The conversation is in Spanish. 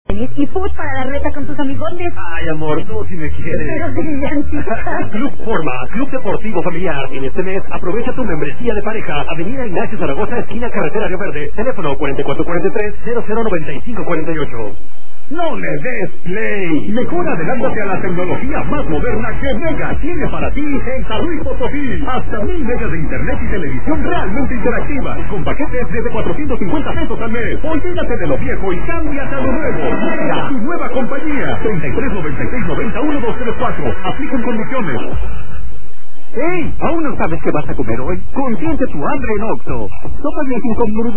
Y food para la reta con tus amigotes. Ay, amor, tú si me quieres. Pero brillantita. Club Forma, Club Deportivo Familiar. En este mes, aprovecha tu membresía de pareja. Avenida Ignacio Zaragoza, esquina Carretera Río Verde. Teléfono 4443-009548. No le des play. Mejor adelántate a la tecnología más moderna que Mega tiene para ti en San Luis Potosí. Hasta 1000 megas de internet y televisión realmente interactiva, con paquetes desde 450 pesos al mes. Olvídate de lo viejo y cámbiate a lo nuevo. Mega, tu nueva compañía. 3396-91234. Aplican condiciones. ¡Ey! ¿Aún no sabes qué vas a comer hoy? Consiente tu hambre en Oxxo. Sopa de 5 minutos.